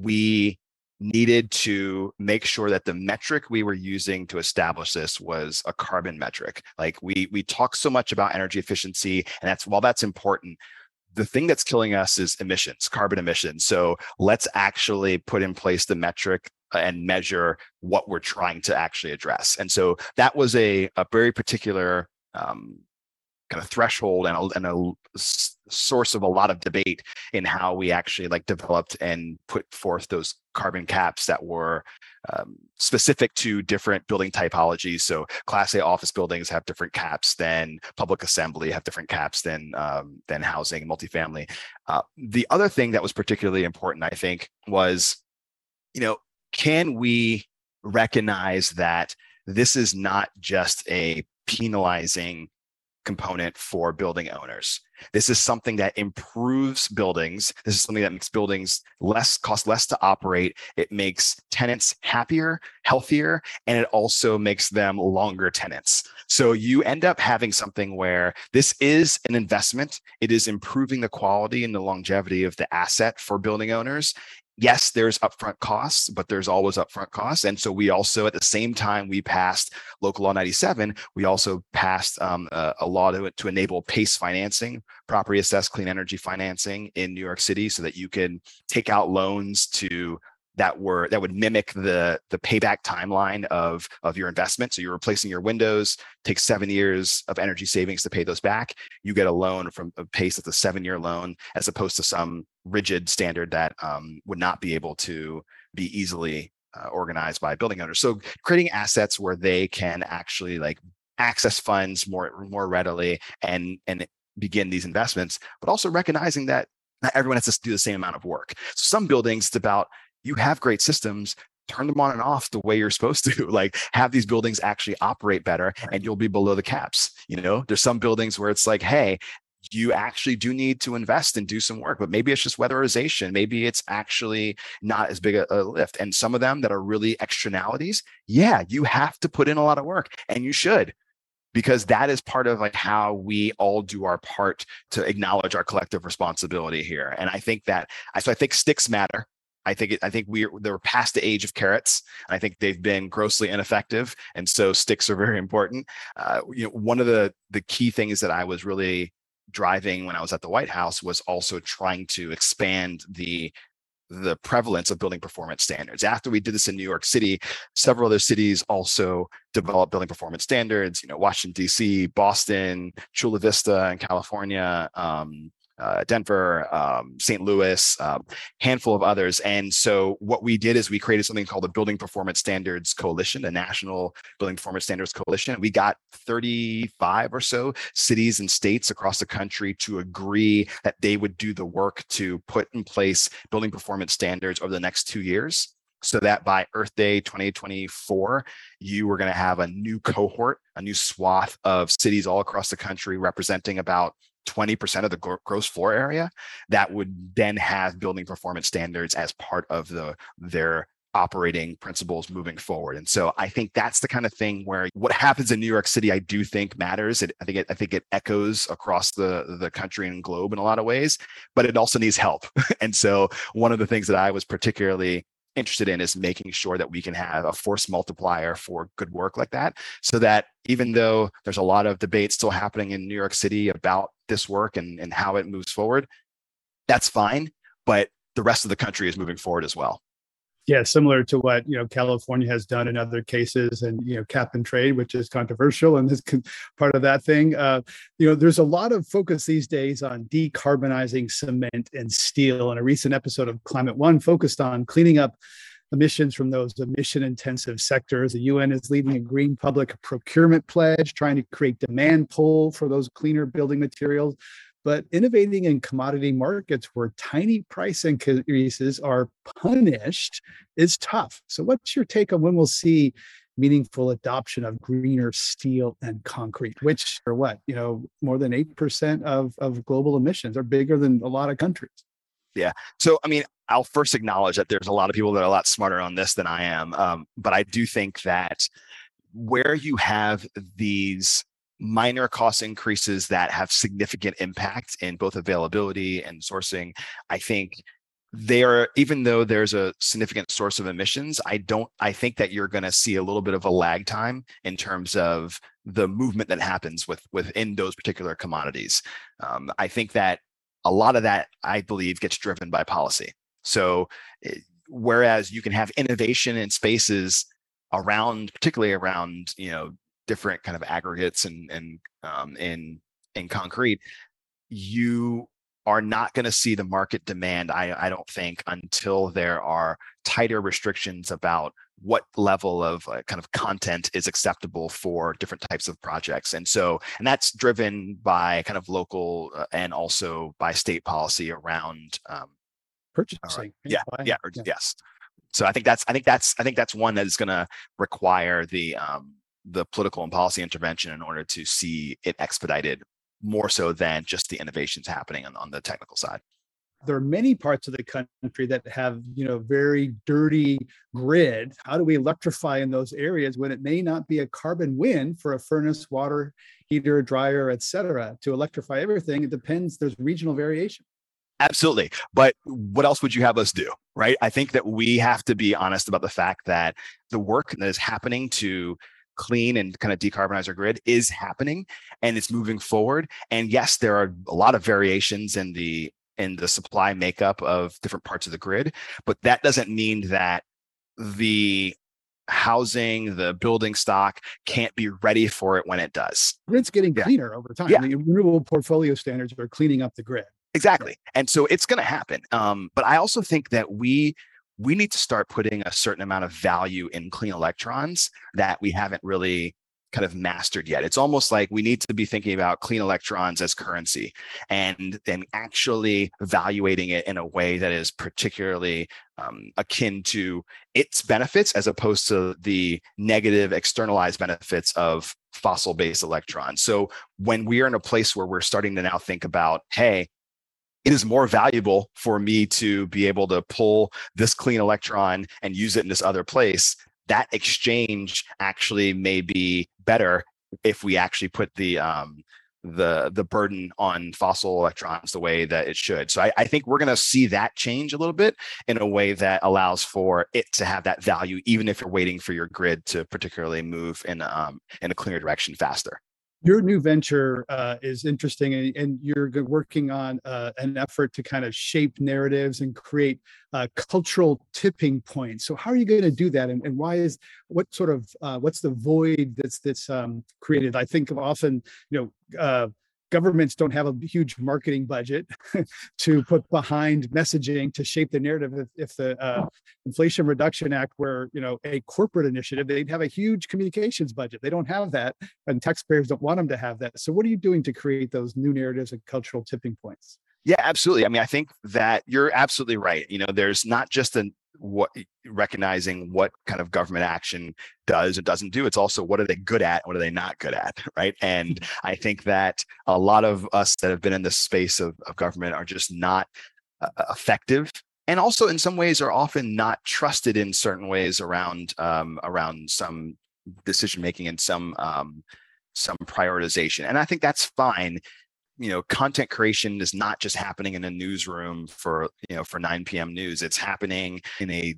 we needed to make sure that the metric we were using to establish this was a carbon metric. Like we we talk so much about energy efficiency, and that's while that's important, the thing that's killing us is emissions, carbon emissions. So let's actually put in place the metric and measure what we're trying to actually address. And so that was a, a very particular um, kind of threshold and a, and a s- source of a lot of debate in how we actually like developed and put forth those carbon caps that were um, specific to different building typologies. So Class A office buildings have different caps than public assembly, have different caps than um, than housing, multifamily. Uh, the other thing that was particularly important, I think, was, you know, can we recognize that this is not just a penalizing component for building owners? This is something that improves buildings. This is something that makes buildings less cost less to operate. It makes tenants happier, healthier, and it also makes them longer tenants. So you end up having something where this is an investment. It is improving the quality and the longevity of the asset for building owners. Yes, there's upfront costs, but there's always upfront costs. And so we also, at the same time we passed Local Law ninety-seven, we also passed um, a, a law to, to enable PACE financing, property assessed clean energy financing in New York City, so that you can take out loans to that were that would mimic the the payback timeline of of your investment. So you're replacing your windows, takes seven years of energy savings to pay those back. You get a loan from a PACE that's a seven-year loan, as opposed to some rigid standard that um, would not be able to be easily uh, organized by building owners. So creating assets where they can actually like access funds more more readily and and begin these investments, but also recognizing that not everyone has to do the same amount of work. So some buildings, it's about, you have great systems, turn them on and off the way you're supposed to. Like, have these buildings actually operate better, and you'll be below the caps. You know, there's some buildings where it's like, hey, you actually do need to invest and do some work, but maybe it's just weatherization. Maybe it's actually not as big a, a lift. And some of them that are really externalities, yeah, you have to put in a lot of work, and you should, because that is part of like how we all do our part to acknowledge our collective responsibility here. And I think that, so I think sticks matter. I think it, I think we're they're past the age of carrots. I think they've been grossly ineffective, and so sticks are very important. Uh, you know, one of the the key things that I was really driving when I was at the White House was also trying to expand the the prevalence of building performance standards. After we did this in New York City, several other cities also developed building performance standards. You know, Washington, D C, Boston, Chula Vista in California, um, uh, Denver, um, Saint Louis, um, handful of others. And so what we did is we created something called the Building Performance Standards Coalition, the National Building Performance Standards Coalition. We got thirty-five or so cities and states across the country to agree that they would do the work to put in place building performance standards over the next two years. So that by Earth Day twenty twenty-four, you were going to have a new cohort, a new swath of cities all across the country representing about twenty percent of the gross floor area that would then have building performance standards as part of the their operating principles moving forward. And so I think that's the kind of thing where what happens in New York City, I do think matters. It, I think it, I think it echoes across the, the country and globe in a lot of ways, but it also needs help. And so one of the things that I was particularly interested in is making sure that we can have a force multiplier for good work like that, so that even though there's a lot of debate still happening in New York City about this work and, and how it moves forward, that's fine, but the rest of the country is moving forward as well. Yeah, similar to what, you know, California has done in other cases, and, you know, cap and trade, which is controversial and is part of that thing. Uh, you know, there's a lot of focus these days on decarbonizing cement and steel. And a recent episode of Climate One focused on cleaning up emissions from those emission intensive sectors. The U N is leading a green public procurement pledge, trying to create demand pull for those cleaner building materials. But innovating in commodity markets where tiny price increases are punished is tough. So what's your take on when we'll see meaningful adoption of greener steel and concrete, which are what, you know, more than eight percent of, of global emissions, are bigger than a lot of countries? Yeah. So, I mean, I'll first acknowledge that there's a lot of people that are a lot smarter on this than I am. Um, but I do think that where you have these minor cost increases that have significant impact in both availability and sourcing, I think they are, even though there's a significant source of emissions, I don't, I think that you're going to see a little bit of a lag time in terms of the movement that happens with within those particular commodities. Um, I think that a lot of that, I believe, gets driven by policy. So whereas you can have innovation in spaces around, particularly around, you know, different kind of aggregates and and um, in in concrete, you are not going to see the market demand, I, I don't think, until there are tighter restrictions about what level of uh, kind of content is acceptable for different types of projects. And so, and that's driven by kind of local uh, and also by state policy around um, purchasing. Uh, yeah, yeah, or, yeah. Yes. So I think that's, I think that's, I think that's one that is going to require the um, the political and policy intervention in order to see it expedited, more so than just the innovations happening on, on the technical side. There are many parts of the country that have, you know, very dirty grid. How do we electrify in those areas when it may not be a carbon win for a furnace, water heater, dryer, et cetera, to electrify everything? It depends. There's regional variation. Absolutely. But what else would you have us do, right? I think that we have to be honest about the fact that the work that is happening to clean and kind of decarbonize our grid is happening, and it's moving forward. And yes, there are a lot of variations in the in the supply makeup of different parts of the grid, but that doesn't mean that the housing, the building stock can't be ready for it when it does. Grid's getting cleaner yeah. over time. Yeah. The renewable portfolio standards are cleaning up the grid. Exactly. And so it's going to happen. Um, but I also think that we we need to start putting a certain amount of value in clean electrons that we haven't really kind of mastered yet. It's almost like we need to be thinking about clean electrons as currency, and then actually evaluating it in a way that is particularly um, akin to its benefits as opposed to the negative externalized benefits of fossil-based electrons. So when we are in a place where we're starting to now think about, hey, it is more valuable for me to be able to pull this clean electron and use it in this other place, that exchange actually may be better if we actually put the um, the the burden on fossil electrons the way that it should. So I, I think we're going to see that change a little bit in a way that allows for it to have that value, even if you're waiting for your grid to particularly move in um, in a cleaner direction faster. Your new venture uh, is interesting, and, and you're working on uh, an effort to kind of shape narratives and create uh, cultural tipping points. So how are you going to do that, and, and why is what sort of uh, what's the void that's that's um, created? I think of often, you know, uh, governments don't have a huge marketing budget to put behind messaging to shape the narrative. If, if the uh, Inflation Reduction Act were, you know, a corporate initiative, they'd have a huge communications budget. They don't have that, and taxpayers don't want them to have that. So what are you doing to create those new narratives and cultural tipping points? Yeah, absolutely. I mean, I think that you're absolutely right. You know, there's not just an what recognizing what kind of government action does or doesn't do. It's also what are they good at, what are they not good at, right? And I think that a lot of us that have been in this space of, of government are just not uh, effective, and also in some ways are often not trusted in certain ways around um, around some decision making and some um, some prioritization. And I think that's fine. You know, content creation is not just happening in a newsroom for, you know, for nine p.m. news. It's happening in a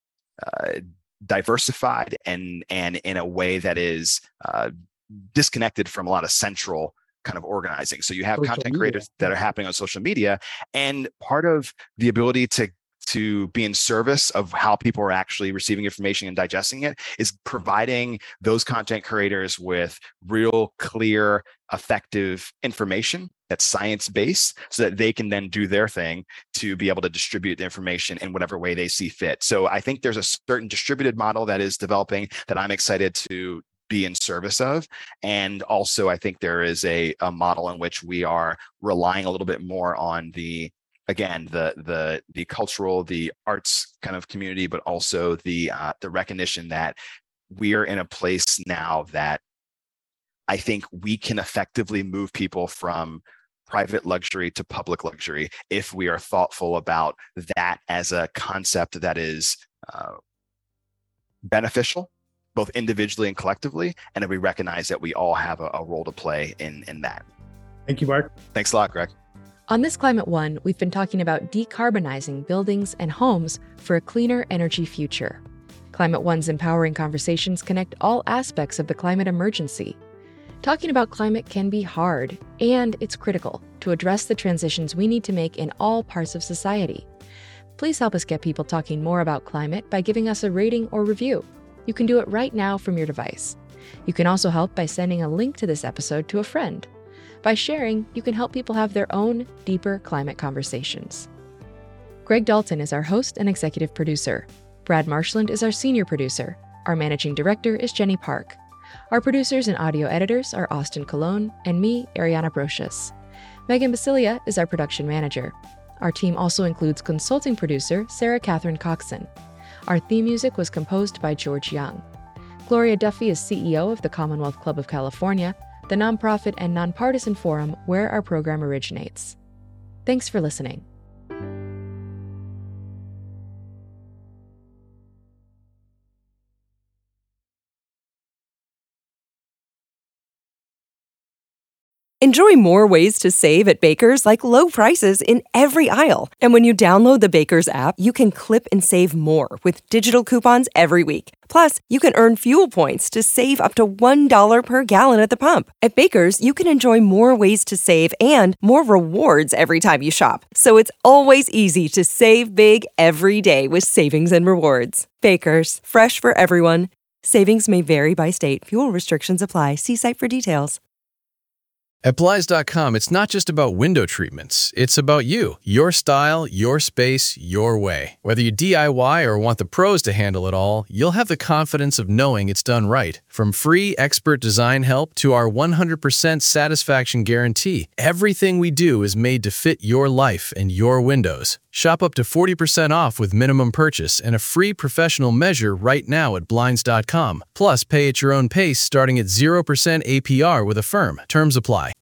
uh, diversified and and in a way that is uh, disconnected from a lot of central kind of organizing. So you have social content media. creators that are happening on social media, and part of the ability to to be in service of how people are actually receiving information and digesting it is providing those content creators with real, clear, effective information that's science-based, so that they can then do their thing to be able to distribute the information in whatever way they see fit. So I think there's a certain distributed model that is developing that I'm excited to be in service of. And also, I think there is a, a model in which we are relying a little bit more on the again, the the the cultural, the arts kind of community, but also the uh, the recognition that we are in a place now that I think we can effectively move people from private luxury to public luxury if we are thoughtful about that as a concept that is uh, beneficial, both individually and collectively, and that we recognize that we all have a, a role to play in in that. Thank you, Mark. Thanks a lot, Greg. On this Climate One, we've been talking about decarbonizing buildings and homes for a cleaner energy future. Climate One's empowering conversations connect all aspects of the climate emergency. Talking about climate can be hard, and it's critical to address the transitions we need to make in all parts of society. Please help us get people talking more about climate by giving us a rating or review. You can do it right now from your device. You can also help by sending a link to this episode to a friend. By sharing, you can help people have their own deeper climate conversations. Greg Dalton is our host and executive producer. Brad Marshland is our senior producer. Our managing director is Jenny Park. Our producers and audio editors are Austin Colon and me, Ariana Brocious. Megan Basilia is our production manager. Our team also includes consulting producer Sarah Catherine Coxon. Our theme music was composed by George Young. Gloria Duffy is C E O of the Commonwealth Club of California, the nonprofit and nonpartisan forum where our program originates. Thanks for listening. Enjoy more ways to save at Baker's, like low prices in every aisle. And when you download the Baker's app, you can clip and save more with digital coupons every week. Plus, you can earn fuel points to save up to one dollar per gallon at the pump. At Baker's, you can enjoy more ways to save and more rewards every time you shop. So it's always easy to save big every day with savings and rewards. Baker's, fresh for everyone. Savings may vary by state. Fuel restrictions apply. See site for details. At Blinds dot com, it's not just about window treatments. It's about you, your style, your space, your way. Whether you D I Y or want the pros to handle it all, you'll have the confidence of knowing it's done right. From free expert design help to our one hundred percent satisfaction guarantee, everything we do is made to fit your life and your windows. Shop up to forty percent off with minimum purchase and a free professional measure right now at Blinds dot com. Plus, pay at your own pace starting at zero percent A P R with Affirm. Terms apply.